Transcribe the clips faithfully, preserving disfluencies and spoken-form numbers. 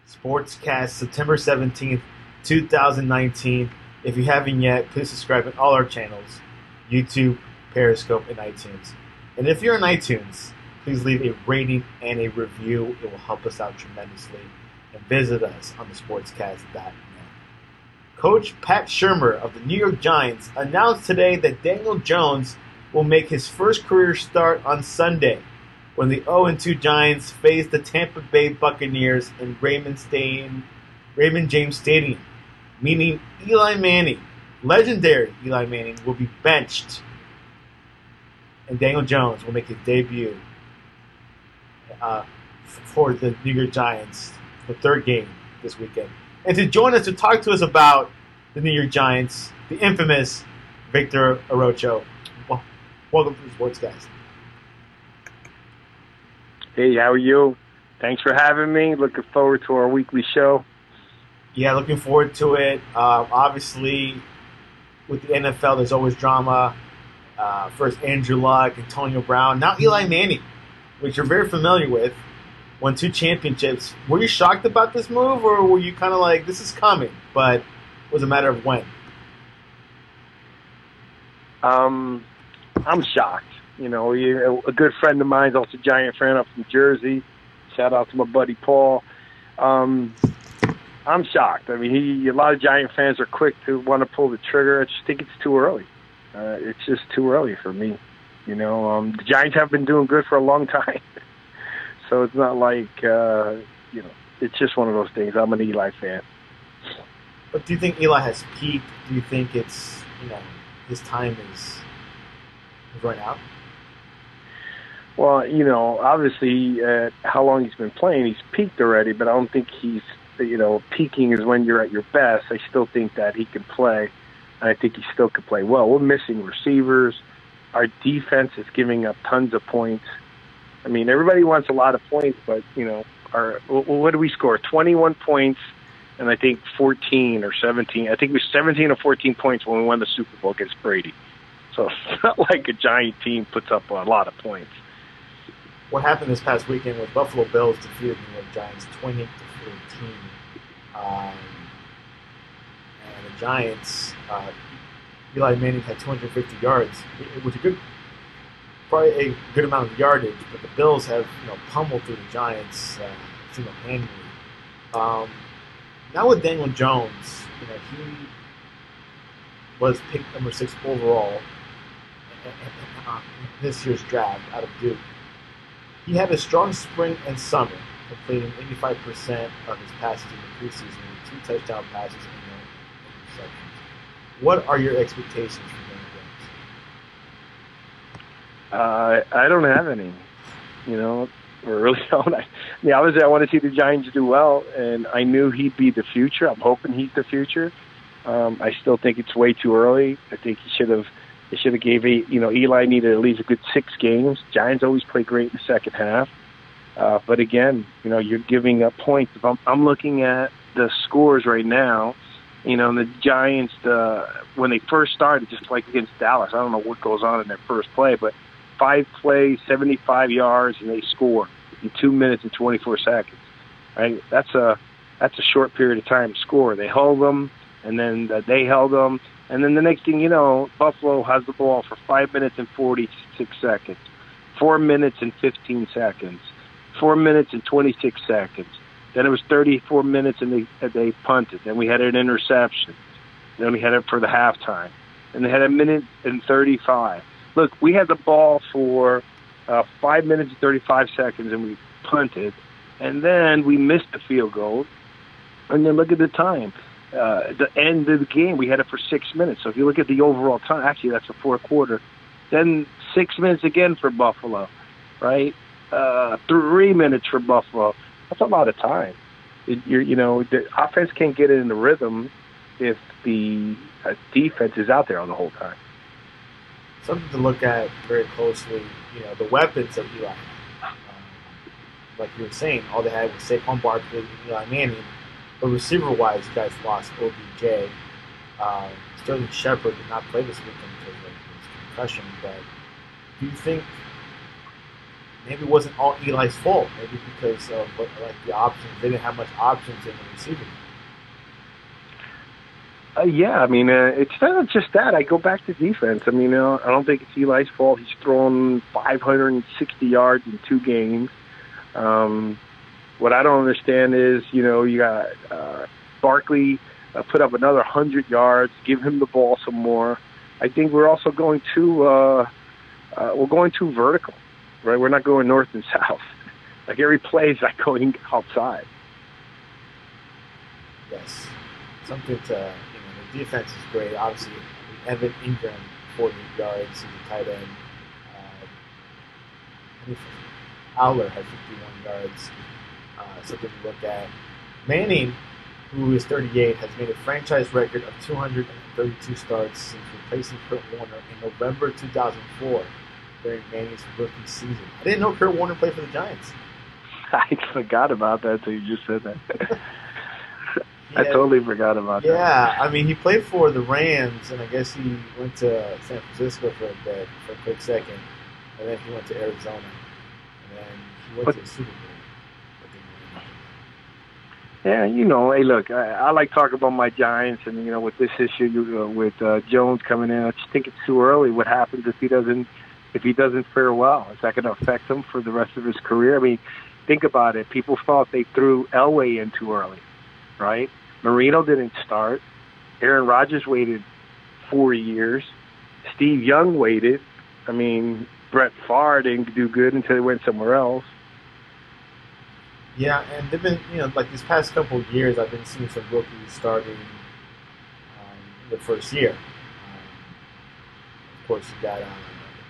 Sportscast, September seventeenth, twenty nineteen. If you haven't yet, please subscribe on all our channels, YouTube, Periscope, and iTunes. And if you're on iTunes, please leave a rating and a review. It will help us out tremendously. And visit us on the sportscast dot net. Coach Pat Shurmur of the New York Giants announced today that Daniel Jones will make his first career start on Sunday when the oh and two Giants face the Tampa Bay Buccaneers in Raymond, Stadium, Raymond James Stadium, meaning Eli Manning, legendary Eli Manning, will be benched, and Daniel Jones will make his debut uh, for the New York Giants, the third game this weekend. And to join us to talk to us about the New York Giants, the infamous Victor Arocho. Well, welcome to the Sportscast. Hey, how are you? Thanks for having me. Looking forward to our weekly show. Yeah, looking forward to it. Uh, obviously, with the N F L, there's always drama. Uh, first Andrew Luck, Antonio Brown, now Eli Manning, which you're very familiar with, won two championships. Were you shocked about this move, or were you kind of like, this is coming, but it was a matter of when? Um, I'm shocked. You know, a good friend of mine is also a Giant fan up from Jersey. Shout out to my buddy Paul. Um, I'm shocked. I mean, he, a lot of Giant fans are quick to want to pull the trigger. I just think it's too early. Uh, it's just too early for me. You know, um, the Giants have been doing good for a long time. So it's not like, uh, you know, it's just one of those things. I'm an Eli fan. But do you think Eli has peaked? Do you think it's, you know, his time is, is running out? Well, you know, obviously, uh, how long he's been playing, he's peaked already, but I don't think he's, you know, peaking is when you're at your best. I still think that he can play, and I think he still can play well. We're missing receivers. Our defense is giving up tons of points. I mean, everybody wants a lot of points, but, you know, our what do we score? twenty-one points, and I think fourteen or seventeen. I think it was seventeen or fourteen points when we won the Super Bowl against Brady. So it's not like a Giant team puts up a lot of points. What happened this past weekend was Buffalo Bills defeated the New York Giants twenty to fourteen. Um, and the Giants, uh, Eli Manning had two hundred fifty yards. It was a good, probably a good amount of yardage, but the Bills have, you know, pummeled through the Giants uh, single-handedly. Um, now with Daniel Jones, you know, he was picked number six overall in this year's draft out of Duke. He had a strong spring and summer, completing eighty-five percent of his passes in the preseason with two touchdown passes and no interceptions. What are your expectations for Daniel Jones? Uh, I don't have any, you know, or really don't. I, I mean, obviously I want to see the Giants do well, and I knew he'd be the future. I'm hoping he's the future. Um, I still think it's way too early. I think he should have They should have gave, a, you know, Eli needed at least a good six games. Giants always play great in the second half. Uh, but again, you know, you're giving up points. If I'm, I'm looking at the scores right now, you know, and the Giants, uh, when they first started, just like against Dallas, I don't know what goes on in their first play, but five plays, seventy-five yards, and they score in two minutes and twenty-four seconds. Right? That's a, that's a short period of time to score. They held them, and then uh, they held them. And then the next thing you know, Buffalo has the ball for five minutes and forty-six seconds, four minutes and fifteen seconds, four minutes and twenty-six seconds. Then it was thirty-four minutes and they they punted. Then we had an interception. Then we had it for the halftime. And they had a minute and thirty-five. Look, we had the ball for uh, five minutes and thirty-five seconds and we punted. And then we missed the field goal. And then look at the time. Uh, the end of the game, we had it for six minutes. So if you look at the overall time, actually that's the fourth quarter. Then six minutes again for Buffalo, right? Uh, three minutes for Buffalo. That's a lot of time. It, you're, you know, the offense can't get it in the rhythm if the uh, defense is out there the whole time. Something to look at very closely, you know, the weapons of Eli. Um, like you were saying, all they had was Saquon Barkley and Eli Manning. But receiver-wise, you guys lost O B J. Uh, Sterling Shepard did not play this weekend because of his concussion. But do you think maybe it wasn't all Eli's fault. Maybe because of what, like the options, they didn't have much options in the receiving. Uh, yeah, I mean, uh, it's not just that. I go back to defense. I mean, uh, I don't think it's Eli's fault. He's thrown five hundred sixty yards in two games. Um, what I don't understand is, you know, you got uh, Barkley uh, put up another one hundred yards, give him the ball some more. I think we're also going too, uh, uh, we're going too vertical, right? We're not going north and south. Like every play is like going outside. Yes. Something to... defense is great. Obviously, Evan Ingram, forty yards, he's a tight end. Uh, Fowler had fifty-one yards. Uh, something to look at. Manning, who is thirty-eight, has made a franchise record of two hundred thirty-two starts since replacing Kurt Warner in November two thousand four during Manning's rookie season. I didn't know Kurt Warner played for the Giants. I forgot about that until you just said that. Yeah, I totally forgot about yeah, that. Yeah, I mean, he played for the Rams, and I guess he went to San Francisco for a bit, for a quick second, and then he went to Arizona, and then he went but, to the Super Bowl. Yeah, you know, hey, look, I, I like talking about my Giants, and, you know, with this issue uh, with uh, Jones coming in, I just think it's too early. What happens if he doesn't if he doesn't fare well? Is that going to affect him for the rest of his career? I mean, think about it. People thought they threw Elway in too early, right? Marino didn't start. Aaron Rodgers waited four years. Steve Young waited. I mean, Brett Favre didn't do good until he went somewhere else. Yeah, and they've been, you know, like these past couple of years, I've been seeing some rookies starting um, the first year. Um, of course, you got um,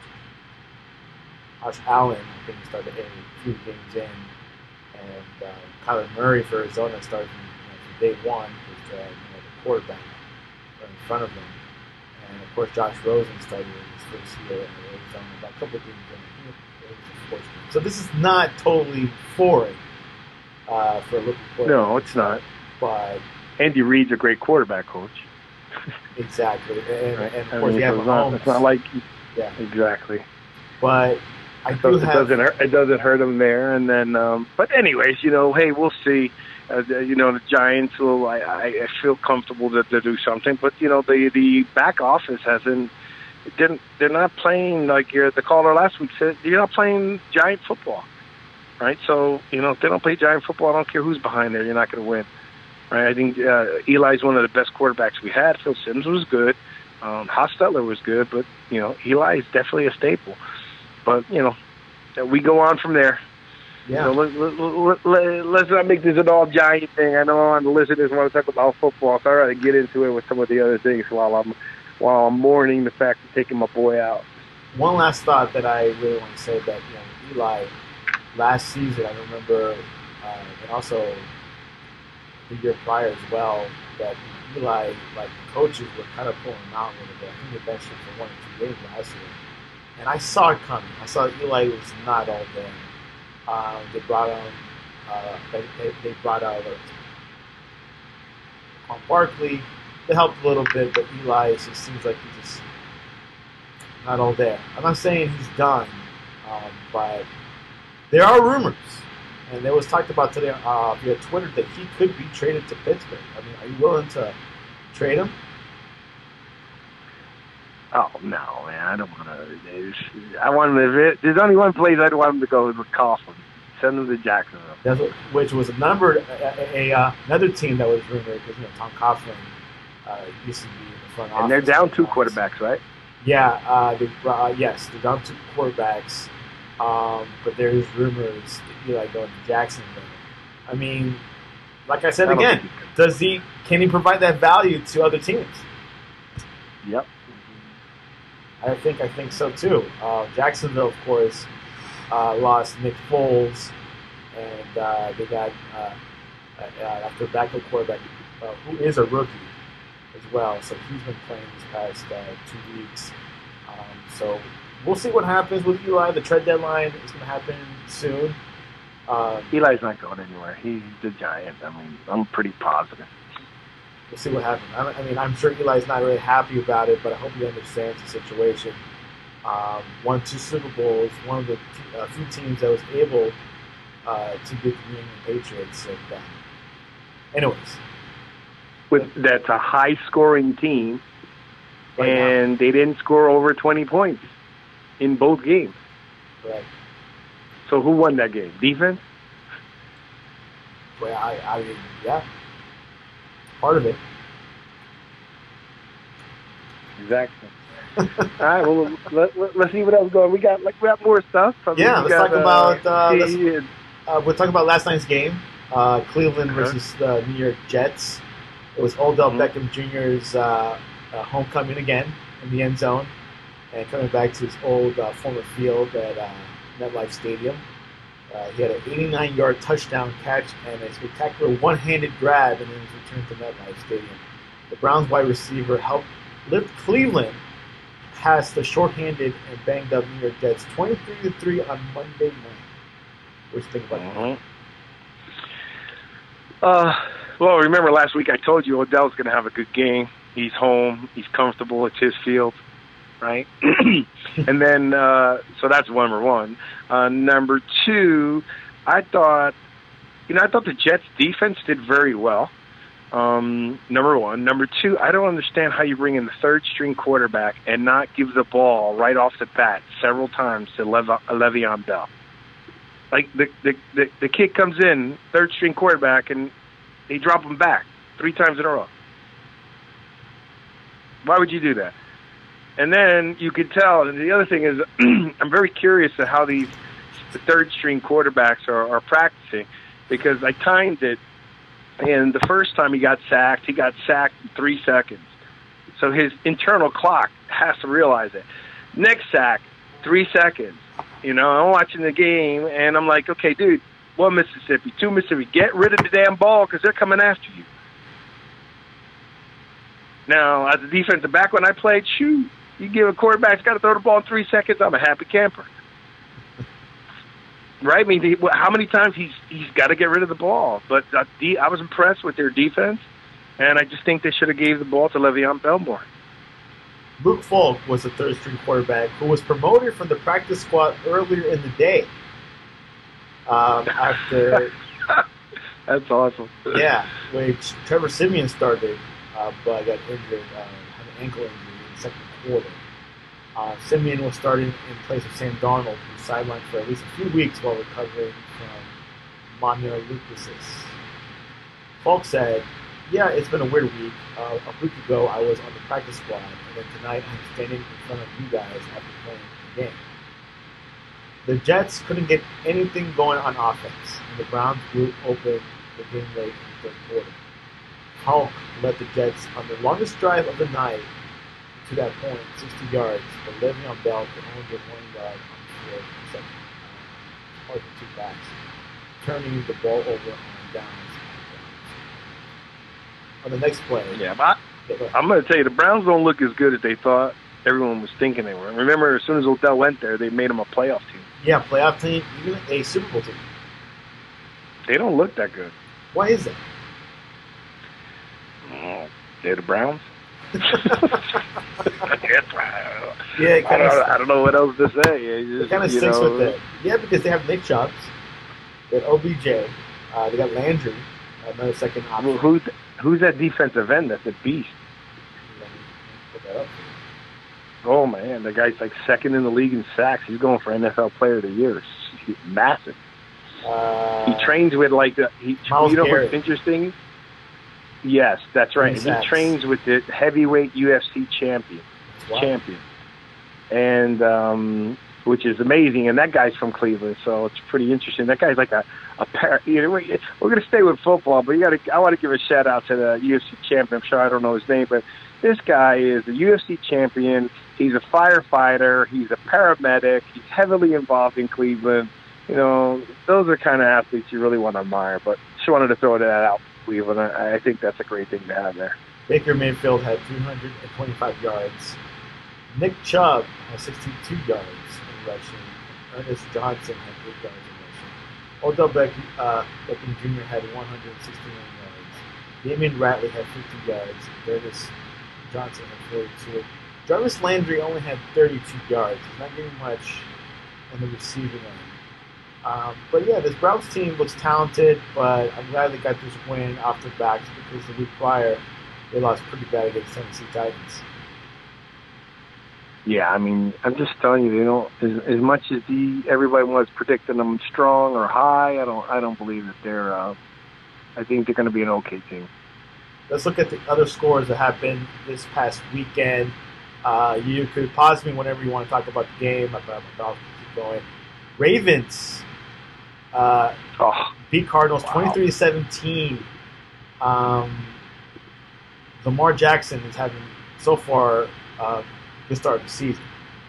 Josh Allen, I think he started a few games in, and uh, Kyler Murray for Arizona started day one with uh, you know, the quarterback right in front of him. And of course, Josh Rosen started his first year in Arizona, about a couple of games in. So this is not totally foreign uh, for a rookie quarterback. No, it's not. But Andy Reid's a great quarterback coach. Exactly. And, right. and of I course, mean, you have it's Mahomes. not, it's not like... Yeah. Exactly. But I so do it have... Doesn't hurt, it doesn't hurt him there. And then... Um, but anyways, you know, hey, we'll see. Uh, you know, the Giants will, I, I feel comfortable to, to do something, but, you know, the, the back office hasn't, didn't, they're not playing, like your, the caller last week said, you're not playing Giant football, right? So, you know, if they don't play Giant football, I don't care who's behind there, you're not going to win, right? I think uh, Eli's one of the best quarterbacks we had. Phil Simms was good. Um, Hostetler was good, but, you know, Eli is definitely a staple. But, you know, we go on from there. Yeah. So let, let, let, let's not make this an all Giant thing. I know on the listeners want to talk about football, so I'd rather get into it with some of the other things while I'm while I'm mourning the fact of taking my boy out. One last thought that I really want to say that, you know, Eli last season, I remember, uh, and also the year prior as well, that Eli, like the coaches were kind of pulling him out a little bit. I think they benched him for one or two games last year, and I saw it coming. I saw Eli was not all there. Um, they brought on, uh, they, they, they brought out on Barkley. They helped a little bit, but Eli it just seems like he's just not all there. I'm not saying he's done, um, but there are rumors, and there was talked about today uh, via Twitter that he could be traded to Pittsburgh. I mean, are you willing to trade him? Oh, no, man, I don't want to. I want him to. There's only one place I don't want him to go is with Coughlin. Send him to Jacksonville. That's what, which was a number, a, a, a, uh, another team that was rumored because, you know, Tom Coughlin uh, used to be in the front office. And they're down two quarterbacks, right? Yeah, uh, they, uh, yes, they're down two quarterbacks, um, but there's rumors that Eli going to Jacksonville. I mean, like I said I again, does he can he provide that value to other teams? Yep. I think I think so too. Uh, Jacksonville, of course, uh, lost Nick Foles, and uh, they got uh, uh, after backup quarterback uh, who is a rookie as well. So he's been playing these past uh, two weeks. Um, so we'll see what happens with Eli. The trade deadline is going to happen soon. Um, Eli's not going anywhere. He's the Giant. I mean, I'm pretty positive. We'll see what happens. I mean, I'm sure Eli's not really happy about it, but I hope he understands the situation. Um, won two Super Bowls, one of the t- uh, few teams that was able uh, to beat the New England Patriots. And, uh, anyways, With that's a high-scoring team, right and now. they didn't score over twenty points in both games. Right. So who won that game? Defense? Well, I, I mean, yeah, part of it. Exactly. All right. Well, let, let, let's see what else going. We got like we got more stuff. I mean, Yeah, we let's got, talk about. Uh, T let's, and- uh, we'll talk about last night's game, uh, Cleveland Uh-huh. versus the New York Jets. It was Odell Mhm. Beckham Junior's uh, uh, homecoming again in the end zone, and coming back to his old uh, former field at uh, MetLife Stadium. Uh, he had an eighty-nine-yard touchdown catch and a spectacular one-handed grab in his return to MetLife Stadium. The Browns wide receiver helped lift Cleveland past the short-handed and banged-up New York Jets, twenty-three to three on Monday night. What do you think about that? Mhm. Uh, well, remember last week I told you Odell's going to have a good game. He's home. He's comfortable. It's his field, right? And then, uh, so that's number one. Uh, number two, I thought, you know, I thought the Jets' defense did very well. Um, number one. Number two, I don't understand how you bring in the third-string quarterback and not give the ball right off the bat several times to Lev- Le'Veon Bell. Like, the, the, the, the kid comes in, third-string quarterback, and they drop him back three times in a row. Why would you do that? And then you could tell, and the other thing is, I'm very curious at how these the third-string quarterbacks are, are practicing, because I timed it, and the first time he got sacked, he got sacked in three seconds. So his internal clock has to realize it. Next sack, three seconds. You know, I'm watching the game, and I'm like, okay, dude, one Mississippi, two Mississippi, get rid of the damn ball because they're coming after you. Now, as a defensive back, when I played, shoot, you give a quarterback's got to throw the ball in three seconds, I'm a happy camper. Right? I mean, he, how many times he's he's got to get rid of the ball? But uh, de- I was impressed with their defense, and I just think they should have gave the ball to Le'Veon Bell more. Luke Falk was the third-string quarterback who was promoted from the practice squad earlier in the day. Um, after, That's awesome. yeah, which Trevor Siemian started, uh, but got injured, uh, had an ankle injury in the second quarter. Uh, Siemian was starting in place of Sam Darnold, who was sidelined for at least a few weeks while recovering from mononucleosis. Falk said, "Yeah, it's been a weird week. Uh, a week ago, I was on the practice squad, and then tonight I'm standing in front of you guys after playing the game." The Jets couldn't get anything going on offense, and the Browns blew open the game late in the third quarter. Falk led the Jets on the longest drive of the night to that point, sixty yards, but Le'Veon Bell could only get one yard on the field in the second uh, part of the two backs, turning the ball over on downs. On the next play, Yeah, but yeah, I'm going to tell you, the Browns don't look as good as they thought everyone was thinking they were. Remember, as soon as Odell went there, they made him a playoff team. yeah, playoff team, even a Super Bowl team. They don't look that good. Why is that? Oh, they're the Browns? Yeah, it I kind don't, of I don't know what else to say. It it just, kind of you stinks know, with it. Yeah, because they have Nick Chubb, they have O B J, uh, they got Landry, another second option. Well, who's, who's that defensive end that's a beast? Let me put that up. Oh, man, the guy's like second in the league in sacks. He's going for N F L Player of the Year. He's massive. Uh, He trains with, like, the, he, Myles you know Garrett. what's interesting? Yes, that's right. In He sacks. trains with the heavyweight U F C champion. wow. champion, and um, which is amazing. And that guy's from Cleveland, so it's pretty interesting. That guy's like a a par- you know, we're going to stay with football, but you got to. I want to give a shout out to the U F C champion. I'm sure I don't know his name, but this guy is a U F C champion. He's a firefighter. He's a paramedic. He's heavily involved in Cleveland. You know, those are kind of athletes you really want to admire. But just wanted to throw that out, Cleveland. I, I think that's a great thing to have there. Baker Mayfield had three hundred twenty-five yards. Nick Chubb had sixty-two yards in rushing. Ernest Johnson had eight yards in rushing. Odell Beckham, uh, Beckham Junior had one hundred sixty-one yards. Damian Ratley had fifty yards. Ernest Johnson had forty-two. Jarvis Landry only had thirty-two yards. He's not getting much on the receiving end. Um, but yeah, this Browns team looks talented, but I'm glad they got this win off their backs because the week prior they lost pretty bad against Tennessee Titans. Yeah, I mean, I'm just telling you, they don't. As, as much as the everybody was predicting them strong or high, I don't. I don't believe that they're. Uh, I think they're going to be an okay team. Let's look at the other scores that happened this past weekend. Uh, you could pause me whenever you want to talk about the game. I've got my dog keep going. Ravens uh, oh, beat Cardinals wow. twenty-three to seventeen. Um, Lamar Jackson is having so far uh, good start of the season.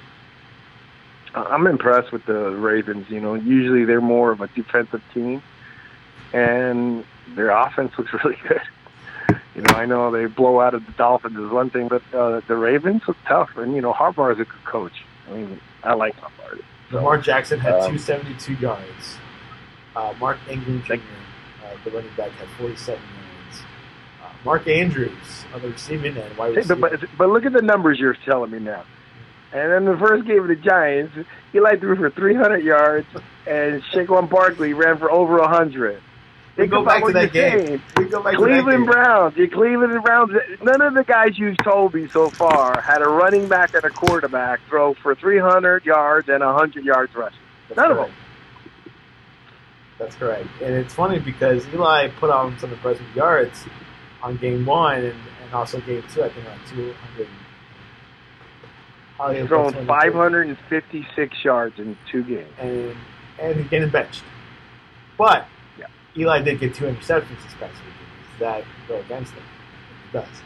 I'm impressed with the Ravens. You know, usually they're more of a defensive team, and their offense looks really good. You know, I know they blow out of the Dolphins is one thing, but uh, the Ravens look tough. And, you know, Harbaugh is a good coach. I mean, I like Harbaugh. So, Lamar Jackson had um, two hundred seventy-two yards. Uh, Mark Ingram Junior, uh, the running back, had forty-seven yards. Uh, Mark Andrews on the receiving end, wide receiver. But, but look at the numbers you're telling me now. And then the first game of the Giants, Eli threw for three hundred yards, and Saquon Barkley ran for over one hundred. We go back to that game. We go back Cleveland to that game. Browns. The Cleveland Browns. None of the guys you've told me so far had a running back and a quarterback throw for three hundred yards and one hundred yards rushing. That's None correct. of them. That's correct. And it's funny because Eli put on some impressive yards on game one and, and also game two. I think like two hundred. He's thrown five hundred fifty-six yards in two games. And and he's getting benched. But yeah. Eli did get two interceptions this past week. Does that go against him? It does.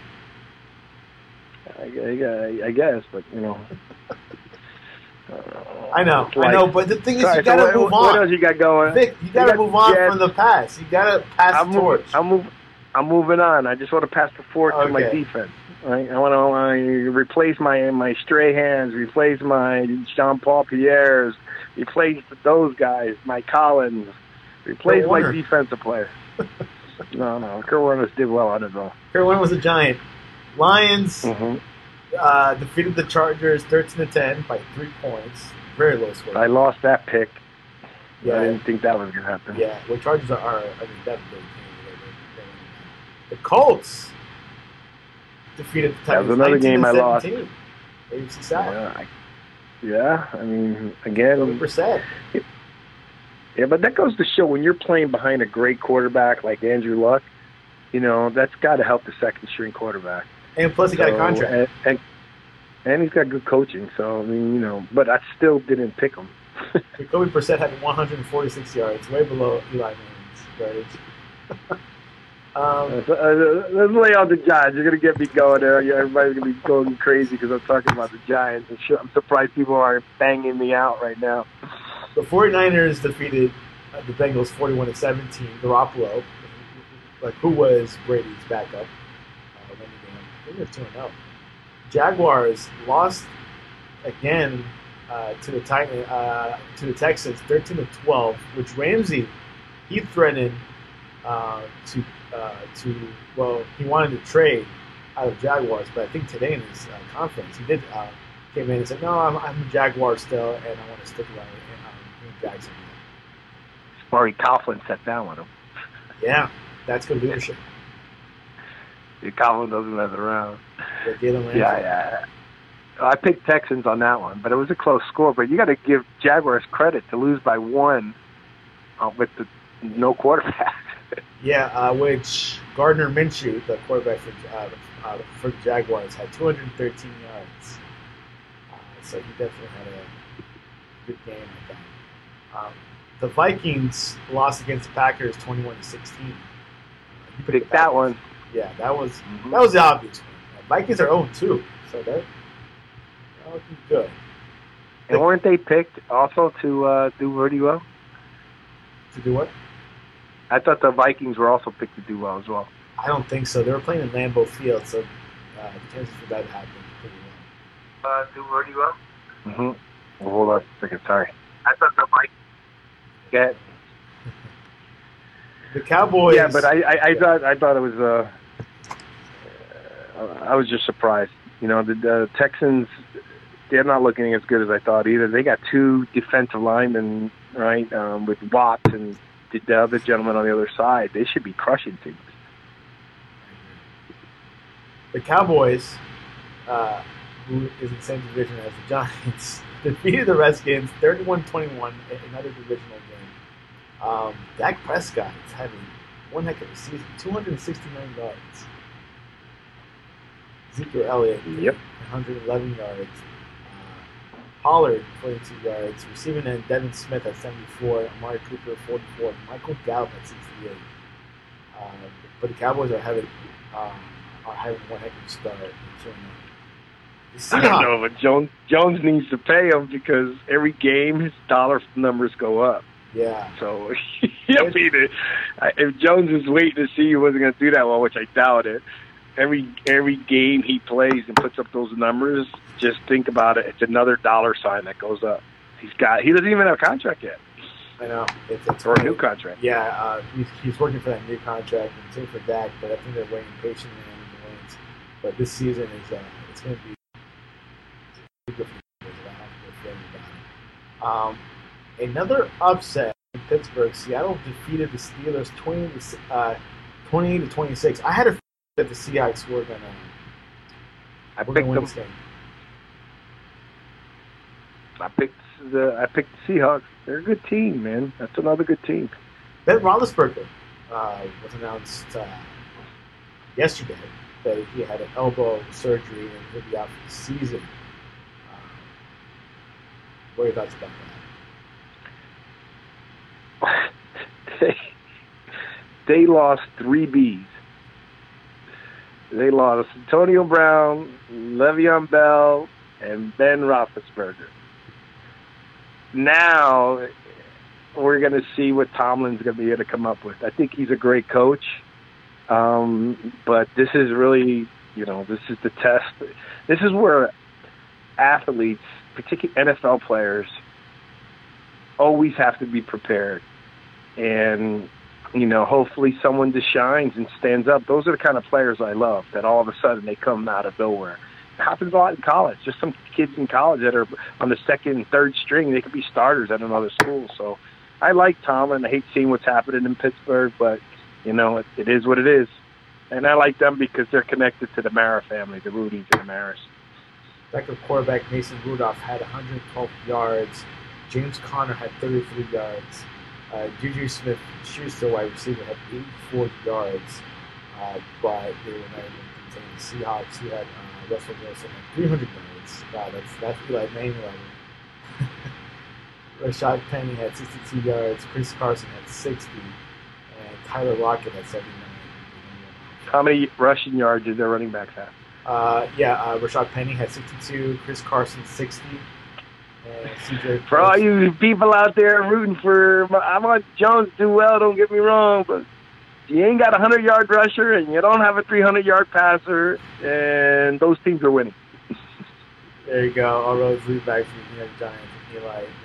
I, I, I guess, but, you know. I know, like, I know, but the thing is, sorry, you gotta so move what, on. What else you got going? Vic, you gotta you move on Jets. from the past. You gotta pass I'm the torch. Moving, I'm, move, I'm moving on. I just want to pass the torch okay. to my defense. Right? I want to uh, replace my my Strahans, replace my Jean-Paul Pierre's, replace those guys, my Collins, replace my defensive players. no, no, Kurt Warner did well on his own. Kurt Warner was a giant. Lions mm-hmm. uh, defeated the Chargers thirteen to ten by three points. Very low score. I lost that pick. Yeah. I didn't think that was going to happen. Yeah, well, Chargers are, are I mean, that big. The Colts defeated the Titans. That was another game I lost. A F C South. Yeah, I, yeah, I mean, again. one hundred percent. Yeah, but that goes to show when you're playing behind a great quarterback like Andrew Luck, you know, that's got to help the second string quarterback. And plus, he so, got a contract. And, and and he's got good coaching. So, I mean, you know, but I still didn't pick him. Jacoby Brissett had one hundred forty-six yards, way below Eli Manning's yards. um, let's, uh, let's lay out the Giants. You're going to get me going there. Yeah, everybody's going to be going crazy because I'm talking about the Giants. I'm, sure, I'm surprised people aren't banging me out right now. The 49ers defeated uh, the Bengals forty-one to seventeen. Garoppolo, like who was Brady's backup, uh, won the game. I think they're two and oh. Jaguars lost again uh, to the Titan, uh, to the Texans, thirteen to twelve. Which Ramsey, he threatened uh, to uh, to well, he wanted to trade out of Jaguars, but I think today in his uh, conference he did uh, came in and said, "No, I'm, I'm a Jaguar still, and I want to stick around in, um, in Jacksonville." Murray Coughlin sat down with him. Yeah, that's good leadership. Yeah, Coughlin doesn't mess around. Yeah, yeah. I picked Texans on that one, but it was a close score. But you got to give Jaguars credit to lose by one uh, with the no quarterback. yeah, uh, which Gardner Minshew, the quarterback for uh, uh, for the Jaguars, had two hundred thirteen yards. Uh, so he definitely had a good game like that. Um, the Vikings lost against the Packers twenty-one to sixteen. You picked that one. Yeah, that was mm-hmm. that was the obvious one. The Vikings are oh two, so they're, they're looking good. And weren't they picked also to uh, do really well? To do what? I thought the Vikings were also picked to do well as well. I don't think so. They were playing in Lambeau Field, so uh, the chances for that to happen pretty well. Uh, do really well? Mm-hmm. Well, hold on a second. Sorry. I thought the Vikings. Get. The Cowboys. Yeah, but I, I, I yeah. thought I thought it was. Uh, I was just surprised. You know, the, the Texans, they're not looking as good as I thought either. They got two defensive linemen, right, um, with Watts and the, the other gentleman on the other side. They should be crushing teams. The Cowboys, uh, who is in the same division as the Giants, defeated the Redskins thirty-one twenty-one in another divisional game. Um, Dak Prescott is having one heck of a season, two hundred sixty-nine yards. Ezekiel Elliott, yep. one hundred eleven yards. Uh, Pollard, forty-two yards. Receiving end, Devin Smith at seventy-four. Amari Cooper, forty-four. Michael Gallup at sixty-eight. Uh, but the Cowboys are having uh, are having one heck of a start. I don't know, but Jones Jones needs to pay him because every game his dollar numbers go up. Yeah. So he'll be the, if Jones was waiting to see he wasn't going to do that well, which I doubt it. Every every game he plays and puts up those numbers, just think about it. It's another dollar sign that goes up. He's got. He doesn't even have a contract yet. I know. It's, it's or a new contract. Yeah, uh, he's, he's working for that new contract, and same for Dak. But I think they're waiting patiently on the wins. But this season is uh, it's going to be. Um, another upset in Pittsburgh. Seattle defeated the Steelers twenty to uh, twenty to twenty-six. I had a feeling that the Seahawks were gonna. I were picked gonna win them. This game. I picked the I picked the Seahawks. They're a good team, man. That's another good team. Ben Roethlisberger uh, was announced uh, yesterday that he had an elbow surgery and he'll be out for the season. What are your thoughts about that? they, they lost three Bs. They lost Antonio Brown, Le'Veon Bell, and Ben Roethlisberger. Now we're going to see what Tomlin's going to be able to come up with. I think he's a great coach, um, but this is really, you know, this is the test. This is where athletes, particularly N F L players, always have to be prepared. And, you know, hopefully someone just shines and stands up. Those are the kind of players I love, that all of a sudden they come out of nowhere. It happens a lot in college. Just some kids in college that are on the second and third string, they could be starters at another school. So I like Tomlin. I hate seeing what's happening in Pittsburgh, but, you know, it, it is what it is. And I like them because they're connected to the Mara family, the Rudies and the Maras. Backup quarterback Mason Rudolph had one hundred twelve yards. James Conner had thirty-three yards. Uh, Juju Smith-Schuster, wide receiver, had eighty-four yards, uh, but they were not able to contain the Seahawks, who had uh, Russell Wilson at three hundred yards. Wow, that's that's Eli Manning level. Rashad Penny had sixty-two yards. Chris Carson had sixty, and Tyler Lockett had seventy-nine. How many rushing yards did their running backs have? Uh, yeah, uh, Rashad Penny had sixty-two, Chris Carson sixty, and C J. For all you people out there rooting for, I want Jones to do well, don't get me wrong, but you ain't got a hundred-yard rusher and you don't have a three hundred-yard passer, and those teams are winning. There you go. All roads lead back to the New York Giants and Eli Manning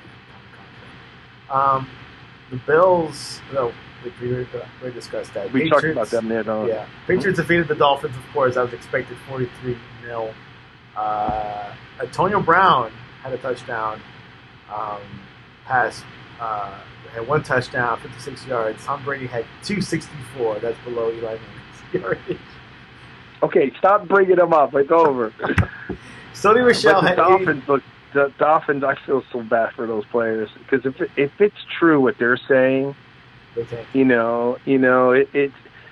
and Tom Coughlin. Um, the Bills, no, we, we, we discussed that. We Patriots, talked about them there, no? Yeah. Patriots defeated the Dolphins, of course. I was expected forty-three nil. Uh, Antonio Brown had a touchdown. Um, pass uh, had one touchdown, fifty-six yards. Tom Brady had two sixty-four. That's below Eli Manning's yardage. Okay, stop bringing them up. It's over. Sony Michel the had Dolphins. Look, the Dolphins. I feel so bad for those players because if it, if it's true what they're saying, okay. you know, you know, it. it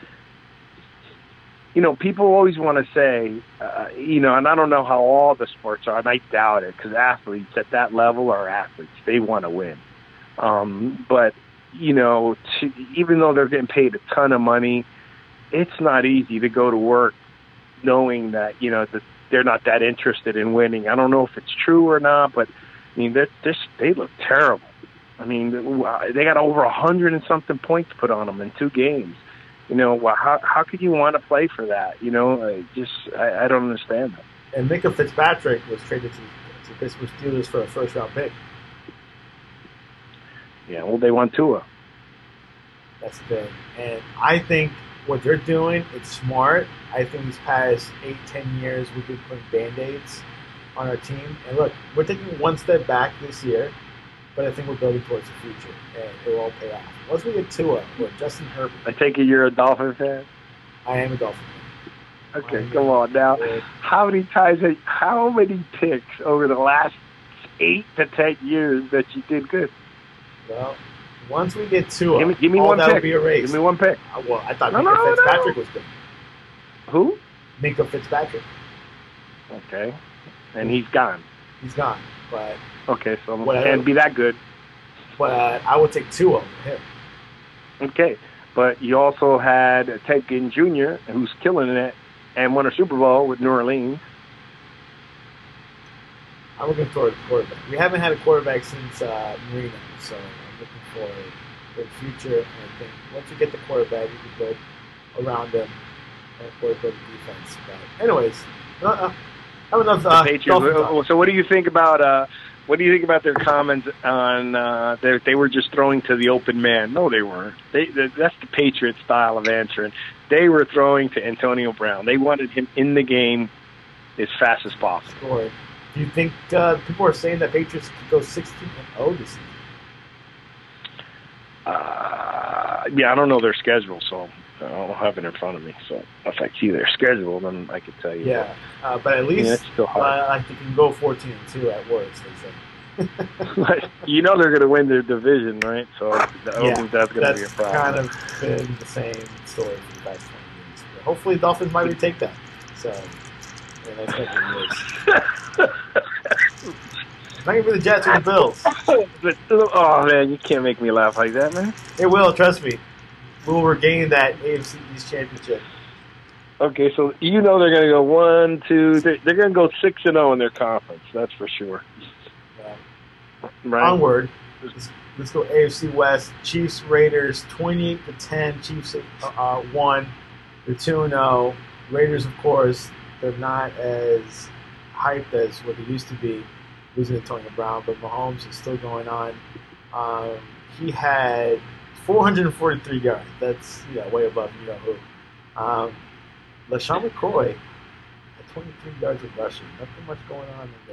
you know, people always want to say, uh, you know, and I don't know how all the sports are, and I doubt it, because athletes at that level are athletes. They want to win. Um, but, you know, to, even though they're getting paid a ton of money, it's not easy to go to work knowing that, you know, that they're not that interested in winning. I don't know if it's true or not, but, I mean, they're, they're, they look terrible. I mean, they got over a hundred and something points put on them in two games. You know, well, how how could you want to play for that? You know, I just I, I don't understand that. And Minka Fitzpatrick was traded to the Pittsburgh Steelers for a first round pick. Yeah, well, they want Tua. That's the thing, and I think what they're doing, it's smart. I think these past eight, ten years, we've been putting band-aids on our team. And look, we're taking one step back this year, but I think we're building towards the future, and it will all pay off. Once we get Tua or Justin Herbert, I take it you're a Dolphin fan? I am a Dolphin fan. Okay, come on now. How many times, have, how many picks over the last eight to ten years that you did good? Well, once we get Tua, give me, give me all one that'll pick. be erased. Give me one pick. Uh, well, I thought no, Minka no, Fitzpatrick no. was good. Who? Minka Fitzpatrick. Okay, and he's gone. He's gone, but okay, so whatever. Can't be that good. But uh, I would take Tua over him. Okay, but you also had Ted Ginn Junior, who's killing it and won a Super Bowl with New Orleans. I'm looking for a quarterback. We haven't had a quarterback since uh, Marino, so I'm looking for for the future. And I think once you get the quarterback, you can build around him and build the defense. But anyways, uh, uh, I have enough. Uh, the Patriots. So, what do you think about? Uh, what do you think about their comments on? Uh, their, they were just throwing to the open man. No, they weren't. They, they, that's the Patriot style of answering. They were throwing to Antonio Brown. They wanted him in the game as fast as possible. Sure. Do you think uh, people are saying that Patriots could go sixteen and oh this season? Uh, yeah, I don't know their schedule, so I don't have it in front of me. So if I see their schedule, then I could tell you. Yeah, uh, but at least yeah, it's still hard. Uh, I think you can go fourteen and two at worst. You know they're going to win their division, right? So I don't yeah, think that's going to be a problem. That's kind of been the same story for the past twenty years. But hopefully, the Dolphins might retake that. So, in the next couple of years. Not even for the Jets or the Bills. Oh, man, you can't make me laugh like that, man. It will, trust me. We will regain that A F C East championship. Okay, so you know they're going to go one, two, three. They're going to go six and zero in their conference. That's for sure. Yeah. Right. Onward. Let's, let's go A F C West. Chiefs Raiders twenty-eight to ten. Chiefs uh, won. They're two and zero. Raiders, of course, they're not as hyped as what they used to be, losing Antonio Brown, but Mahomes is still going on. Um, he had four hundred forty-three yards. That's yeah, way above you know who. Um, LaShawn McCoy had twenty-three yards of rushing. Nothing much going on in the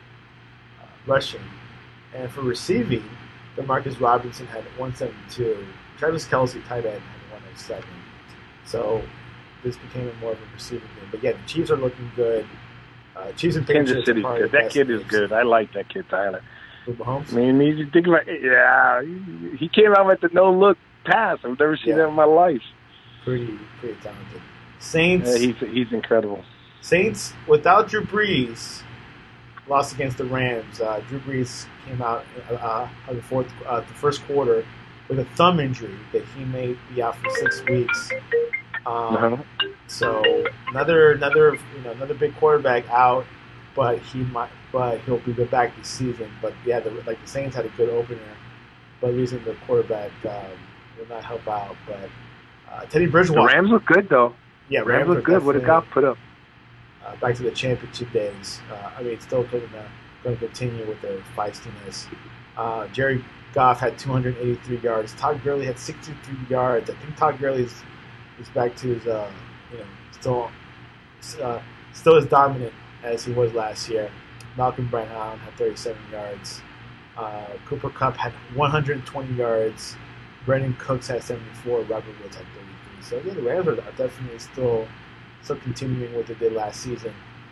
uh, rushing. And for receiving, DeMarcus Robinson had one seventy-two. Travis Kelce, tight end, had one oh seven. So this became a more of a receiving game. But yeah, the Chiefs are looking good. Uh, Chiefs and Patriots. Kansas City's good. That kid is good. I like that kid, Tyler. With Mahomes? I mean, you think about yeah, he came out with the no-look pass. I've never seen yeah. that in my life. Pretty, pretty talented. Saints. Yeah, he's he's incredible. Saints without Drew Brees lost against the Rams. Uh, Drew Brees came out uh, of the fourth, uh, the first quarter with a thumb injury that he may be out for six weeks. Um, uh-huh. So another, another, you know, another big quarterback out, but he might, but he'll be back this season. But yeah, the, like the Saints had a good opener, but losing the quarterback um, will not help out. But uh, Teddy Bridgewater. The Rams look good though. Yeah, Rams, Rams look good. What it got put up? Uh, back to the championship days. Uh, I mean, still going to going to continue with their feistiness. Uh, Jerry Goff had two hundred eighty-three yards. Todd Gurley had sixty-three yards. I think Todd Gurley is, is back to his, uh, you know, still uh, still as dominant as he was last year. Malcolm Brown had thirty-seven yards. Uh, Cooper Kupp had one hundred twenty yards. Brendan Cooks had seventy-four. Robert Woods had thirty-three. So yeah, the Rams are definitely still still continuing what they did last season.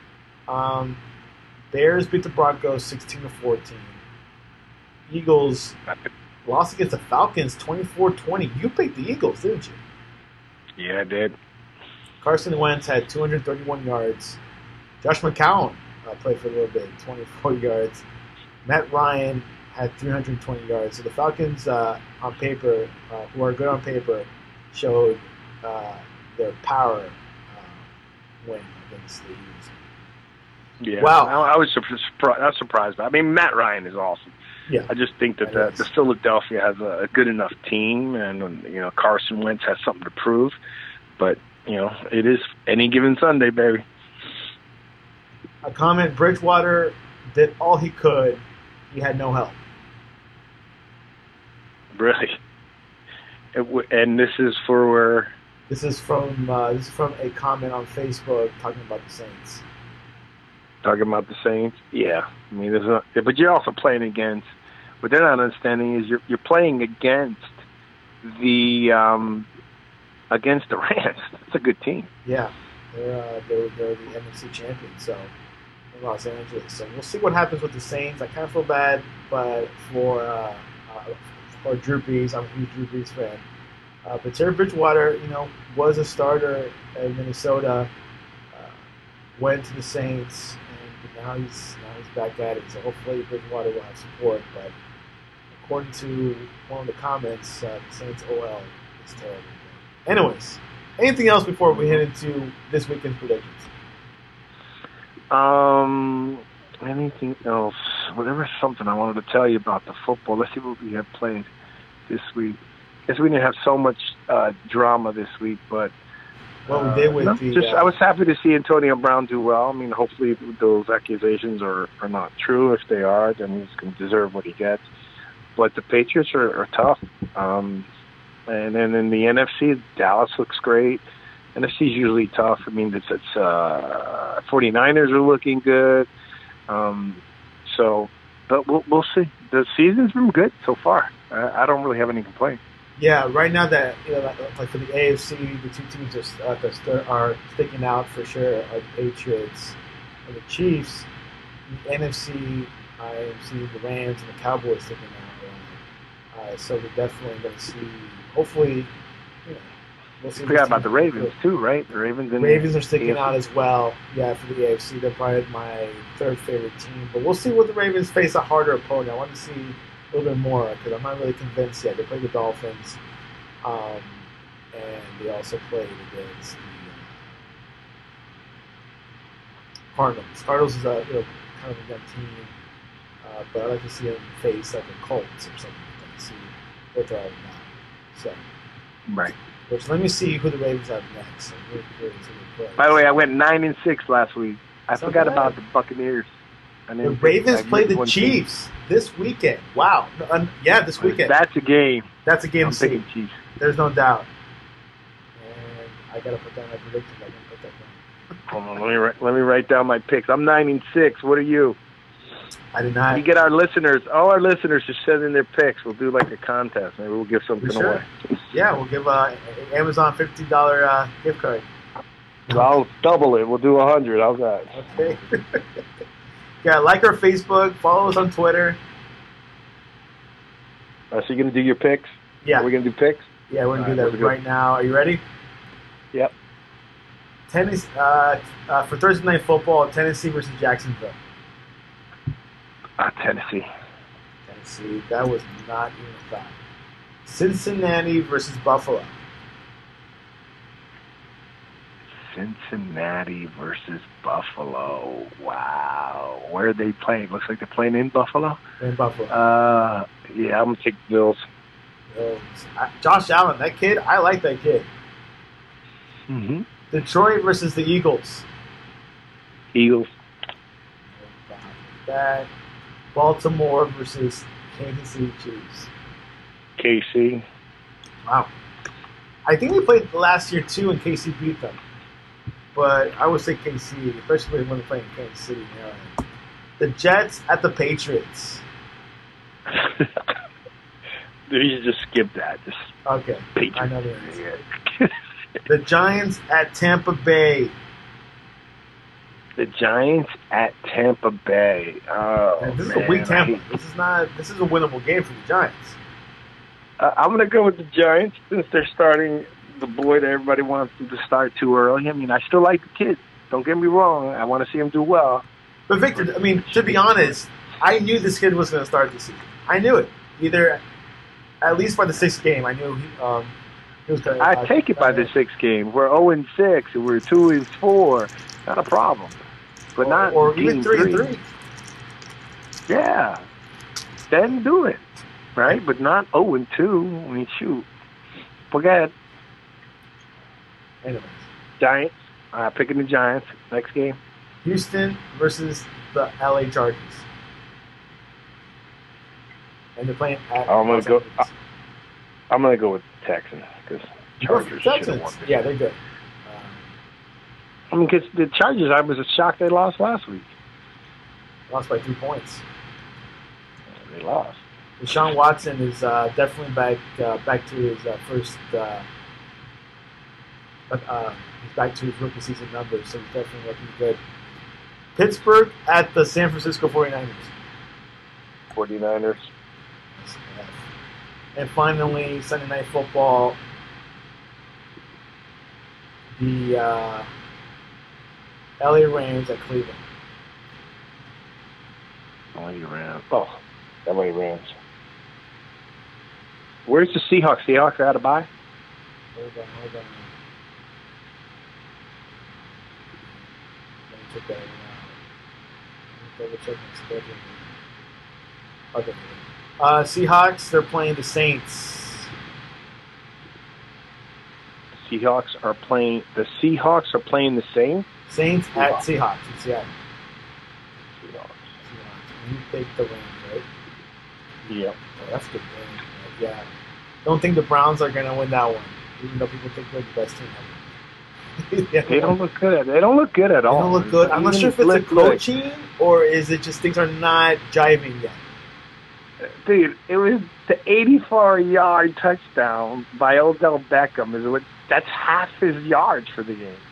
Um, Bears beat the Broncos sixteen to fourteen. Eagles lost against the Falcons twenty-four twenty. You picked the Eagles, didn't you? Yeah, I did. Carson Wentz had two hundred thirty-one yards. Josh McCown uh, played for a little bit, twenty-four yards. Matt Ryan had three hundred twenty yards. So the Falcons, uh, on paper, uh, who are good on paper, showed uh, their power uh, win against the Eagles. Yeah. Wow. I, I was surprised. I was surprised. By, I mean, Matt Ryan is awesome. Yeah. I just think that the, the Philadelphia has a, a good enough team, and you know Carson Wentz has something to prove. But you know, it is any given Sunday, baby. A comment: Bridgewater did all he could. He had no help. Really. It w- and this is for where This is from uh, this is from a comment on Facebook talking about the Saints. Talking about the Saints, yeah. I mean, there's a, but you're also playing against. What they're not understanding is you're you're playing against the um, against the Rams. It's a good team. Yeah, they're uh, they're, they're the N F C champions, so in Los Angeles. So we'll see what happens with the Saints. I kind of feel bad, but for uh, uh, for Drew Brees, I'm a huge Drew Brees fan. Uh, but Terry Bridgewater, you know, was a starter in Minnesota, uh, went to the Saints, and now he's now he's back at it. So hopefully Bridgewater will have support. But according to one of the comments, uh, the Saints O L is terrible. Anyways, anything else before we head into this weekend's predictions? Um, anything else? Well, there was something I wanted to tell you about the football. Let's see what we have played this week. Guess we didn't have so much uh, drama this week, but what we did with uh, no, the, just uh, I was happy to see Antonio Brown do well. I mean, hopefully those accusations are, are not true. If they are, then he's going to deserve what he gets. But the Patriots are, are tough. Um, and then in the N F C, Dallas looks great. N F C is usually tough. I mean, it's, it's uh, 49ers are looking good. Um, so, but we'll, we'll see. The season's been good so far. I, I don't really have any complaints. Yeah, right now that you know, like, like for the A F C, the two teams are, uh, that are sticking out for sure are the Patriots and the Chiefs. The N F C, I see the Rams and the Cowboys sticking out. Uh, so we're definitely going to see. Hopefully, you know, we'll see. I forgot about the Ravens too, right? The Ravens. The Ravens are sticking out as well. Yeah, for the A F C, they're probably my third favorite team. But we'll see what the Ravens face a harder opponent. I want to see a little bit more because I'm not really convinced yet. They played the Dolphins, um, and they also played against the uh, Cardinals. Cardinals is a you know, kind of a young team, uh, but I'd like to see them face like a Colts or something like that, see what they're all about. So, right. Which let me see who the Ravens have next. I'm really curious who they play. By the way, I went nine and six last week. I It's not forgot bad. about the Buccaneers. I The didn't Ravens think- I play the one team. Chiefs this weekend. Wow. No, um, yeah, this weekend. That's a game. That's a game I'm to see. thinking Chiefs. There's no doubt. And I got to put down my predictions. I didn't put that down. Hold on, let me write, let me write down my picks. I'm nine and six. What are you? I did not. You get our listeners. All our listeners to send in their picks. We'll do like a contest. Maybe we'll give something We should. away. Yeah, we'll give uh, Amazon fifty dollars uh, gift card. I'll double it. We'll do a hundred. How's that? Okay. Yeah, like our Facebook. Follow us on Twitter. Uh, so you're gonna do your picks? Yeah. Are we gonna do picks? Yeah, we're going to All do right, that let's go. right now. Are you ready? Yep. Tennis, uh, uh, for Thursday Night Football, Tennessee versus Jacksonville. Uh, Tennessee. Tennessee, that was not even a thought. Cincinnati versus Buffalo. Cincinnati versus Buffalo. Wow. Where are they playing? Looks like they're playing in Buffalo. In Buffalo. Uh, yeah, I'm gonna take the Bills. Uh, Josh Allen, that kid, I like that kid. Mm-hmm. Detroit versus the Eagles. Eagles. That. Baltimore versus Kansas City Chiefs. K C. Wow. I think they played last year too, and K C beat them. But I would say K C, especially when they play in Kansas City. Maryland. The Jets at the Patriots. You should just skip that. Just Okay, Patriots. I know the answer. The Giants at Tampa Bay. The Giants at Tampa Bay. Oh, And this man, is a weak I Tampa. hate- This is not. This is a winnable game for the Giants. Uh, I'm going to go with the Giants since they're starting the boy that everybody wants them to start too early. I mean, I still like the kid. Don't get me wrong. I want to see him do well. But Victor, I mean, to be honest, I knew this kid was going to start this season. I knew it. Either, at least by the sixth game, I knew he, um, he was going to. I take it by the sixth game. We're oh and six, and we're two and four. Not a problem. But or, not or even game three and three. Yeah. Then do it. Right? But not oh and two. I mean, shoot. Forget. Anyways, Giants. Uh, picking the Giants. Next game. Houston versus the L A Chargers, and they're playing at. I'm gonna Los go- Angeles. I'm going to go with the Texans because Chargers should have won. Yeah, they're good. Um, I mean, because the Chargers, I was shocked they lost last week. Lost by three points. They lost. Deshaun Watson is uh, definitely back uh, back to his uh, first. Uh, uh, he's back to his rookie season numbers, so he's definitely looking good. Pittsburgh at the San Francisco forty-niners. forty-niners. And finally, Sunday Night Football. The uh, L A Rams at Cleveland. L A Rams. Oh, L A Rams. Where's the Seahawks? Seahawks are out of bye? Hold on, hold on. Let me check that out. Double check my schedule. Okay. Uh, Seahawks, they're playing the Saints. The Seahawks are playing. The Seahawks are playing the same. Saints Seahawks. at Seahawks in Seattle. Seahawks. Seahawks. You take the Rams, right? Yep. Oh, that's a good game. Yeah. Don't think the Browns are going to win that one, even though people think they're the best team ever. yeah. They don't look good. At, they don't look good at They all. don't look good. I'm not sure if it's a coaching or is it just things are not jiving yet. Dude, it was the eighty-four yard touchdown by Odell Beckham. Is what that's half his yards for the game.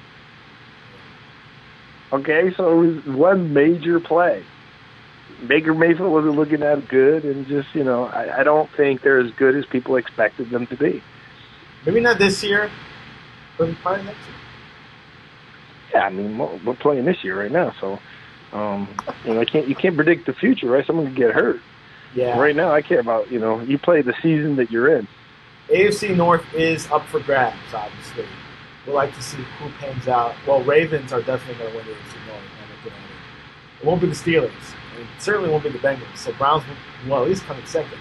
Okay, so it was one major play. Baker Mayfield wasn't looking that good, and just, you know, I, I don't think they're as good as people expected them to be. Maybe not this year, but probably next year. Yeah, I mean, we're, we're playing this year right now, so um, you know, I can't you can't predict the future, right? Someone could get hurt. Yeah. Right now, I care about, you know, you play the season that you're in. A F C North is up for grabs, obviously. We'll like to see who pans out. Well, Ravens are definitely going to win the A F C North. It won't be the Steelers. It certainly won't be the Bengals. So Browns will, well, at least come in second.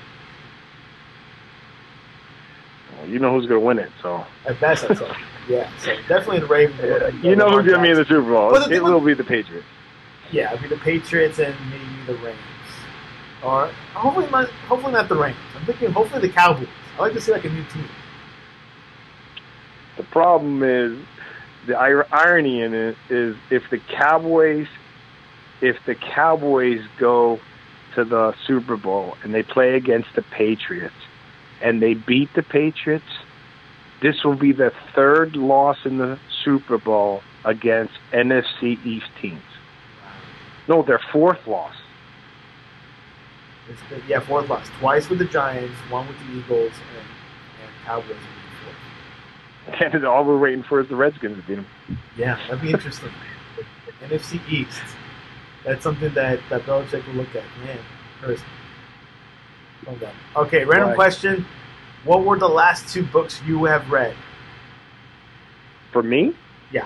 Well, you know who's going to win it, so. At best, I'd say. Yeah, so definitely the Ravens. Yeah, you know who's going to be in the Super Bowl. Well, the it will be the Patriots. Yeah, it'll be the Patriots and maybe the Rams. Or hopefully not, hopefully not the Rams. I'm thinking hopefully the Cowboys. I like to see like a new team. The problem is, the irony in it is if the Cowboys, if the Cowboys go to the Super Bowl and they play against the Patriots and they beat the Patriots, this will be the third loss in the Super Bowl against N F C East teams. No, their fourth loss. It's been, yeah, fourth loss. Twice with the Giants, one with the Eagles, and, and Cowboys with the fourth. And all we're waiting for is the Redskins to beat them. Yeah, that'd be interesting. N F C East. That's something that, that Belichick will look at. Man, first. Hold on. Okay, random Right. question. What were the last two books you have read? For me? Yeah.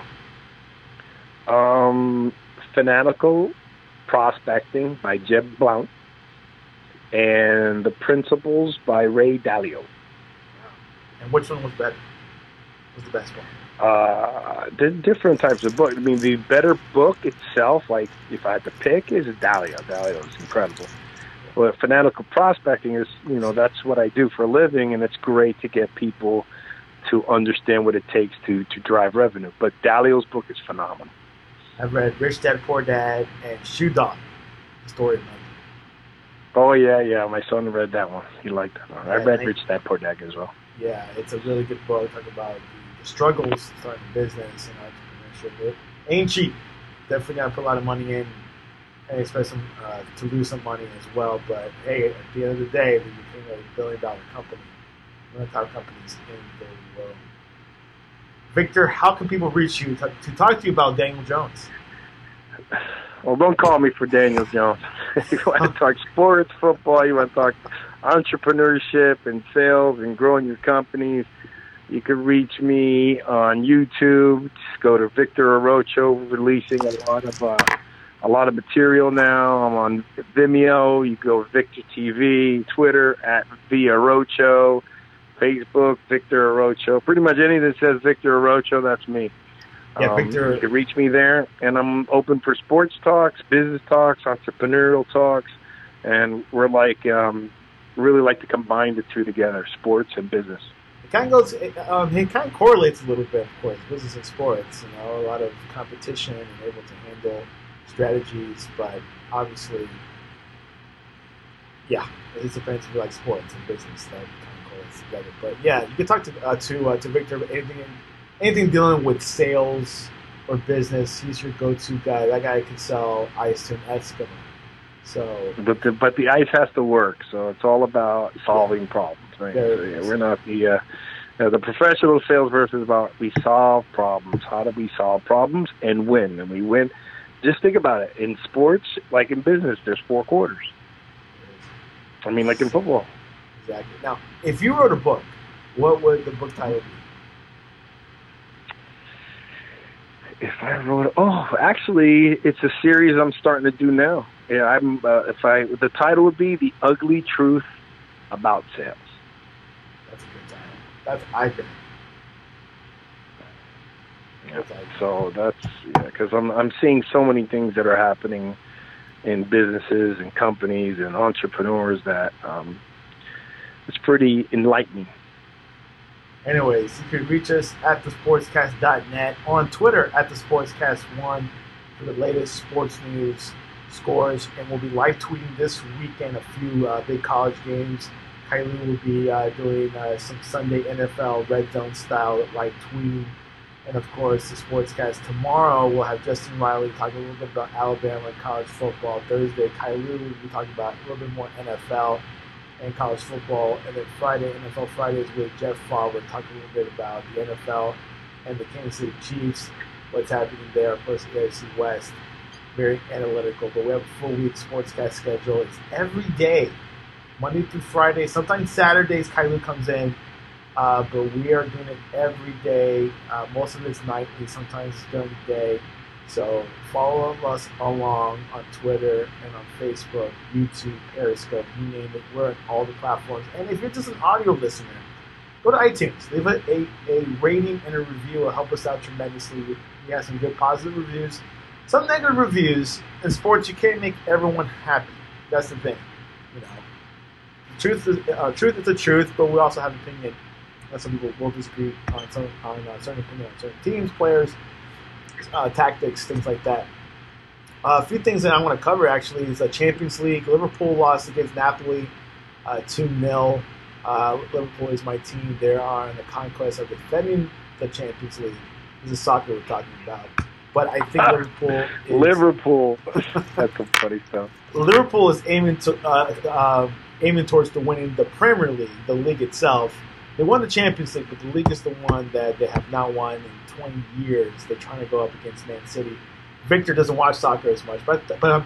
Um, Fanatical Prospecting by Jeb Blount and The Principles by Ray Dalio. And which one was better? Was the best one? Uh, there's different types of books. I mean, the better book itself, like if I had to pick, is Dalio. Dalio is incredible. Well, Fanatical Prospecting is, you know, that's what I do for a living, and it's great to get people to understand what it takes to, to drive revenue. But Dalio's book is phenomenal. I've read Rich Dad, Poor Dad, and Shoe Dog, The Story of Money. Oh, yeah, yeah. My son read that one. He liked that one. I Yeah, read I- Rich Dad, Poor Dad as well. Yeah, it's a really good book. Talk about the, the struggles starting a business and entrepreneurship. It ain't cheap. Definitely got to put a lot of money in and expect some, uh, to lose some money as well. But hey, at the end of the day, when you think of a billion dollar company, one of the top companies in the world. Victor, how can people reach you to, to talk to you about Daniel Jones? Well, don't call me for Daniel Jones. You want to talk sports, football, you want to talk entrepreneurship and sales and growing your companies, you can reach me on YouTube. Just go to Victor Arocho, releasing a lot of uh, a lot of material now. I'm on Vimeo. You go Victor T V, Twitter at V Arocho, Facebook Victor Arocho. Pretty much anything that says Victor Arocho, that's me. Yeah, um, Victor. You can reach me there, and I'm open for sports talks, business talks, entrepreneurial talks, and we're like um, really like to combine the two together, sports and business. it kind of goes. It, um, it kind of correlates a little bit, of course, business and sports. You know, a lot of competition and able to handle strategies, but obviously, yeah, it depends if you like sports and business that kind of correlates together. But yeah, you can talk to uh, to uh, to Victor about anything anything dealing with sales or business. He's your go-to guy. That guy can sell ice to an Eskimo. So, but the but the ice has to work. So it's all about solving yeah. problems. Right? So, yeah, we're not the uh, uh, the professional salesperson is about we solve problems. How do we solve problems and win? And we win. Just think about it. In sports, like in business, there's four quarters. I mean, like in football. Exactly. Now, if you wrote a book, what would the book title be? If I wrote, oh, actually, it's a series I'm starting to do now. Yeah, I'm. Uh, if I, the title would be "The Ugly Truth About Sales." That's a good title. That's I think. Yeah. So that's yeah, because I'm I'm seeing so many things that are happening in businesses and companies and entrepreneurs that um, it's pretty enlightening. Anyways, you can reach us at the sportscast dot net, on Twitter at the sportscast one for the latest sports news, scores, and we'll be live tweeting this weekend a few uh, big college games. Kylie will be uh, doing uh, some Sunday N F L red zone style live tweeting. And of course, the Sportscast tomorrow will have Justin Riley talking a little bit about Alabama and college football. Thursday, Kylie will be talking about a little bit more N F L and college football. And then Friday, N F L Fridays with Jeff Favre talking a little bit about the N F L and the Kansas City Chiefs, what's happening there, of course, the A F C West. Very analytical, but we have a full week Sportscast schedule. It's every day, Monday through Friday. Sometimes Saturdays, Kylie comes in. Uh, but we are doing it every day. Uh, most of it's nightly, sometimes during the day. So follow us along on Twitter and on Facebook, YouTube, Periscope, you name it. We're on all the platforms. And if you're just an audio listener, go to iTunes. Leave a, a, a rating and a review. It'll help us out tremendously. We, we have some good positive reviews, some negative reviews. In sports, you can't make everyone happy. That's the thing. You know, truth is uh, truth is the truth, but we also have opinion. And some people will disagree on some on uh, certain opinion on certain teams, players, uh, tactics, things like that. Uh, a few things that I want to cover actually is the Champions League. Liverpool lost against Napoli uh, two nil. Uh, Liverpool is my team. They are in the conquest of defending the Champions League. This is soccer we're talking about. But I think Liverpool is... Liverpool. That's some funny stuff. Liverpool is aiming to uh, uh, aiming towards the winning the Premier League, the league itself. They won the Champions League, but the league is the one that they have not won in twenty years. They're trying to go up against Man City. Victor doesn't watch soccer as much, but but,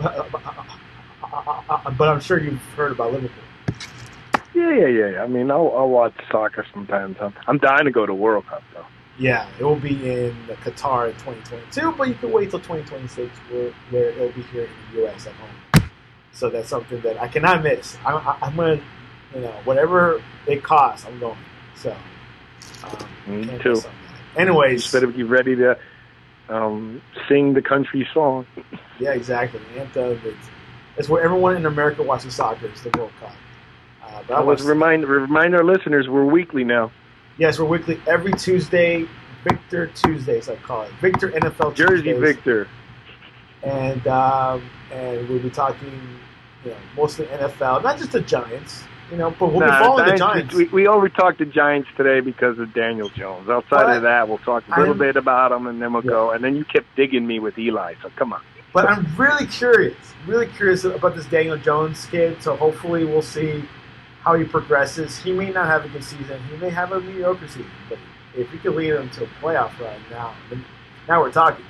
but, but I'm sure you've heard about Liverpool. Yeah, yeah, yeah. I mean, I'll, I'll watch soccer from time to time. I'm dying to go to World Cup, though. Yeah, it will be in Qatar in twenty twenty-two, but you can wait till twenty twenty-six where, where it'll be here in the U S at home. So that's something that I cannot miss. I, I, I'm going to, you know, whatever it costs, I'm going. So, um, Me too. Anyways, you better be ready to um, sing the country song. Yeah, exactly. The anthem. It's, it's where everyone in America watches soccer. It's the World Cup. Uh, but I let's remind remind our listeners we're weekly now. Yes, we're weekly every Tuesday. Victor Tuesdays, I call it. Victor N F L Jersey Tuesdays. Victor. And um, and we'll be talking, you know, mostly N F L, not just the Giants. You know, but we'll nah, be following Giants, the Giants. We, we over talked the Giants today because of Daniel Jones. Outside but of that, we'll talk a little I'm, bit about him, and then we'll yeah. go. And then you kept digging me with Eli, so come on. But I'm really curious, really curious about this Daniel Jones kid. So hopefully we'll see how he progresses. He may not have a good season. He may have a mediocre season. But if you could lead him to a playoff run now, then now we're talking.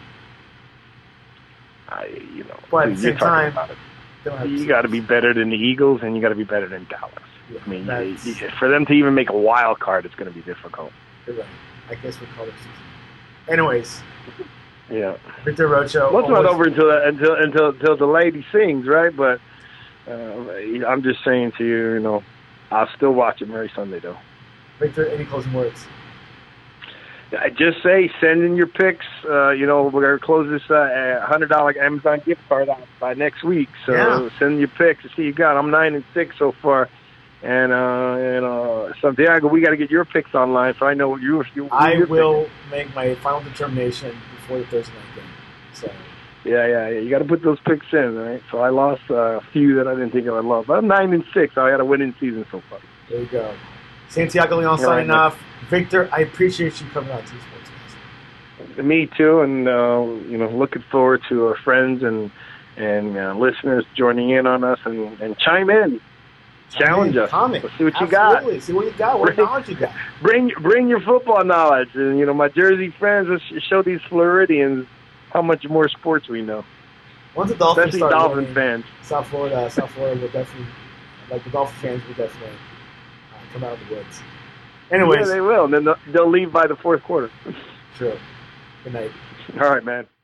I, you know, but at the same time, you got to be better than the Eagles, and you got to be better than Dallas. Yeah, I mean, you, you, for them to even make a wild card, it's going to be difficult. You're right. I guess we call it season. Anyways. Yeah. Victor Rocho. Well, it's not over until until until until the lady sings, right? But uh, I'm just saying to you, you know, I'll still watch it every Sunday, though. Victor, any closing words? I just say send in your picks. Uh, you know, we're going to close this uh, one hundred dollars Amazon gift card out by next week. So yeah. send your picks to see you got. I'm nine and six so far. And uh, and uh, Santiago, we got to get your picks online, so I know what you. you I you're will picking. make my final determination before the Thursday night game. So. Yeah, yeah, yeah. You got to put those picks in, right? So I lost uh, a few that I didn't think I would lose. I'm nine and six. I had a winning season so far. There you go. Santiago Leon signing right, off. Victor, I appreciate you coming out to the Sportscast. Me too, and uh, you know, looking forward to our friends and and uh, listeners joining in on us and, and chime in. Challenge us. Comment. Let's see what Absolutely. you got. See what you got. What bring, knowledge you got. Bring bring your football knowledge, and you know my Jersey friends. Let's show these Floridians how much more sports we know. Once the Dolphins Especially start Dolphin winning, fans. South Florida, South Florida will definitely, like the Dolphin fans will definitely uh, come out of the woods. Anyways, yeah, they will, and then they'll, they'll leave by the fourth quarter. True. Good night. All right, man.